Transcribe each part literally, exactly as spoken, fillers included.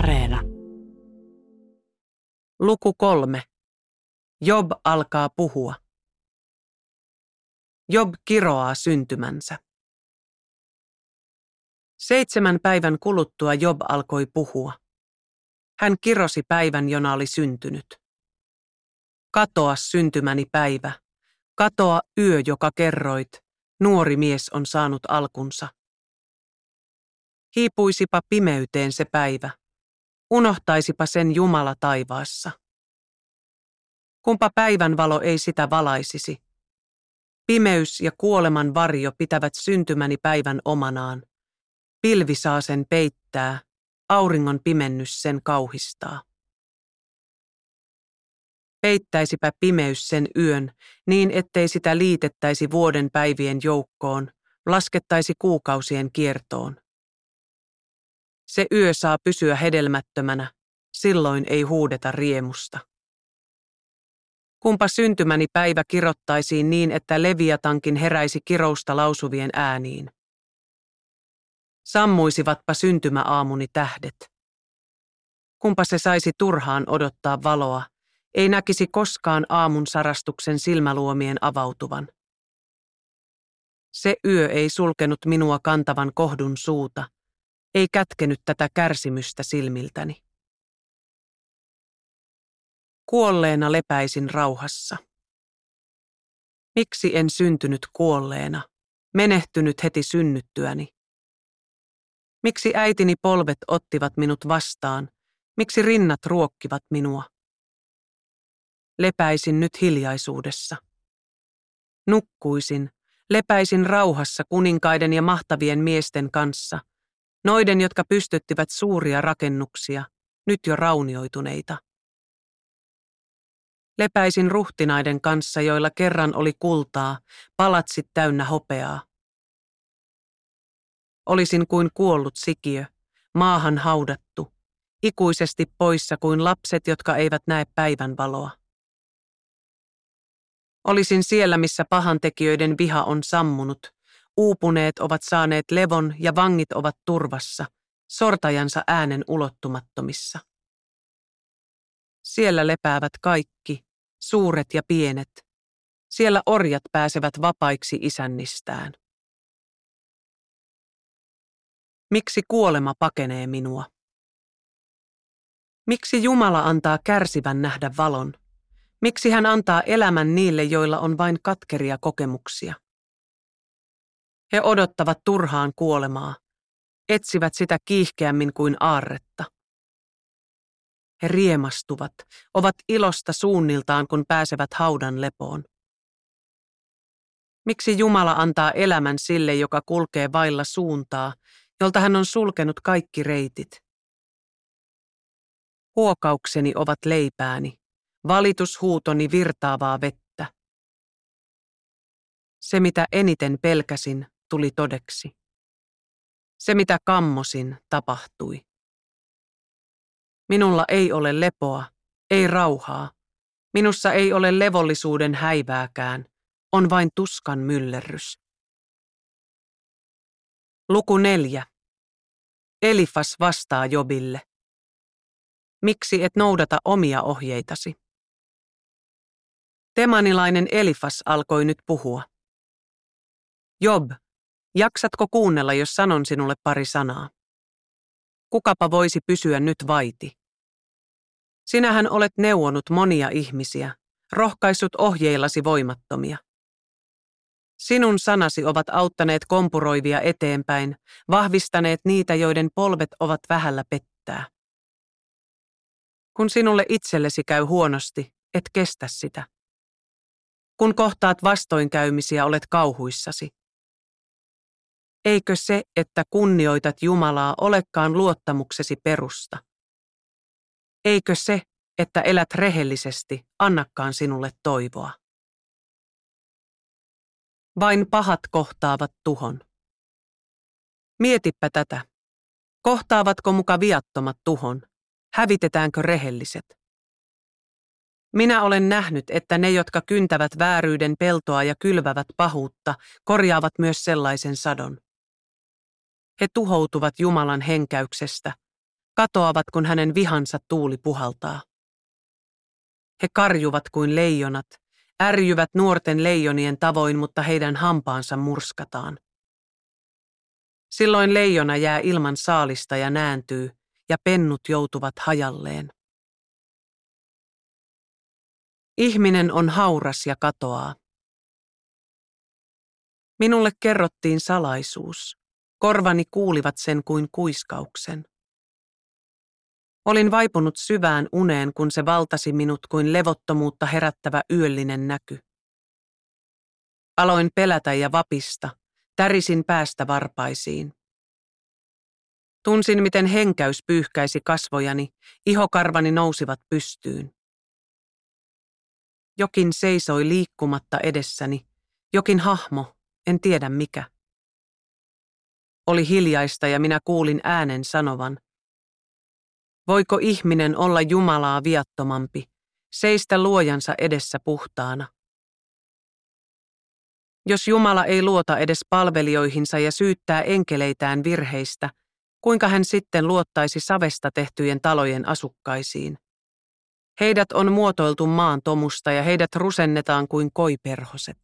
Areena. Luku kolme. Job alkaa puhua. Job kiroaa syntymänsä. Seitsemän päivän kuluttua Job alkoi puhua. Hän kirosi päivän, jona oli syntynyt. Katoa syntymäni päivä. Katoa yö, joka kerroit. Nuori mies on saanut alkunsa. Hiipuisipa pimeyteen se päivä. Unohtaisipa sen Jumala taivaassa. Kumpa päivän valo ei sitä valaisisi. Pimeys ja kuoleman varjo pitävät syntymäni päivän omanaan. Pilvi saa sen peittää, auringon pimennys sen kauhistaa. Peittäisipä pimeys sen yön, niin ettei sitä liitettäisi vuoden päivien joukkoon, laskettaisi kuukausien kiertoon. Se yö saa pysyä hedelmättömänä, silloin ei huudeta riemusta. Kumpa syntymäni päivä kirottaisiin niin, että Leviatankin heräisi kirousta lausuvien ääniin. Sammuisivatpa syntymäaamuni tähdet. Kumpa se saisi turhaan odottaa valoa, ei näkisi koskaan aamun sarastuksen silmäluomien avautuvan. Se yö ei sulkenut minua kantavan kohdun suuta, ei kätkenyt tätä kärsimystä silmiltäni. Kuolleena lepäisin rauhassa. Miksi en syntynyt kuolleena, menehtynyt heti synnyttyäni? Miksi äitini polvet ottivat minut vastaan, miksi rinnat ruokkivat minua? Lepäisin nyt hiljaisuudessa. Nukkuisin, lepäisin rauhassa kuninkaiden ja mahtavien miesten kanssa, noiden, jotka pystyttivät suuria rakennuksia, nyt jo raunioituneita. Lepäisin ruhtinaiden kanssa, joilla kerran oli kultaa, palatsit täynnä hopeaa. Olisin kuin kuollut sikiö, maahan haudattu, ikuisesti poissa kuin lapset, jotka eivät näe päivänvaloa. Olisin siellä, missä pahantekijöiden viha on sammunut, uupuneet ovat saaneet levon ja vangit ovat turvassa, sortajansa äänen ulottumattomissa. Siellä lepäävät kaikki, suuret ja pienet. Siellä orjat pääsevät vapaiksi isännistään. Miksi kuolema pakenee minua? Miksi Jumala antaa kärsivän nähdä valon? Miksi hän antaa elämän niille, joilla on vain katkeria kokemuksia? He odottavat turhaan kuolemaa, etsivät sitä kiihkeämmin kuin aarretta. He riemastuvat, ovat ilosta suunniltaan, kun pääsevät haudan lepoon. Miksi Jumala antaa elämän sille, joka kulkee vailla suuntaa, jolta hän on sulkenut kaikki reitit? Huokaukseni ovat leipääni, valitushuutoni virtaavaa vettä. Se, mitä eniten pelkäsin, tuli todeksi. Se, mitä kammosin, tapahtui. Minulla ei ole lepoa, ei rauhaa. Minussa ei ole levollisuuden häivääkään, on vain tuskan myllerrys. Luku neljä. Elifas vastaa Jobille. Miksi et noudata omia ohjeitasi? Temanilainen Elifas alkoi nyt puhua. Job, jaksatko kuunnella, jos sanon sinulle pari sanaa? Kukapa voisi pysyä nyt vaiti? Sinähän olet neuvonut monia ihmisiä, rohkaissut ohjeillasi voimattomia. Sinun sanasi ovat auttaneet kompuroivia eteenpäin, vahvistaneet niitä, joiden polvet ovat vähällä pettää. Kun sinulle itsellesi käy huonosti, et kestä sitä. Kun kohtaat vastoinkäymisiä, olet kauhuissasi. Eikö se, että kunnioitat Jumalaa, olekaan luottamuksesi perusta? Eikö se, että elät rehellisesti, annakaan sinulle toivoa? Vain pahat kohtaavat tuhon. Mietipä tätä. Kohtaavatko muka viattomat tuhon? Hävitetäänkö rehelliset? Minä olen nähnyt, että ne, jotka kyntävät vääryyden peltoa ja kylvävät pahuutta, korjaavat myös sellaisen sadon. He tuhoutuvat Jumalan henkäyksestä. katoavat, kun hänen vihansa tuuli puhaltaa. He karjuvat kuin leijonat, ärjyvät nuorten leijonien tavoin, mutta heidän hampaansa murskataan. Silloin leijona jää ilman saalista ja nääntyy, ja pennut joutuvat hajalleen. Ihminen on hauras ja katoaa. Minulle kerrottiin salaisuus. Korvani kuulivat sen kuin kuiskauksen. Olin vaipunut syvään uneen, kun se valtasi minut kuin levottomuutta herättävä yöllinen näky. Aloin pelätä ja vapista, tärisin päästä varpaisiin. Tunsin, miten henkäys pyyhkäisi kasvojani, ihokarvani nousivat pystyyn. Jokin seisoi liikkumatta edessäni, jokin hahmo, en tiedä mikä. Oli hiljaista ja minä kuulin äänen sanovan: voiko ihminen olla Jumalaa viattomampi, seistä luojansa edessä puhtaana? Jos Jumala ei luota edes palvelijoihinsa ja syyttää enkeleitään virheistä, kuinka hän sitten luottaisi savesta tehtyjen talojen asukkaisiin? Heidät on muotoiltu maan tomusta ja heidät rusennetaan kuin koiperhoset.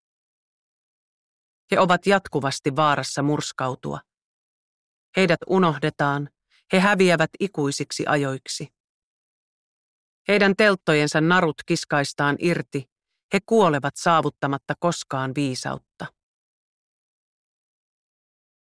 He ovat jatkuvasti vaarassa murskautua. Heidät unohdetaan, he häviävät ikuisiksi ajoiksi. Heidän telttojensa narut kiskaistaan irti, he kuolevat saavuttamatta koskaan viisautta.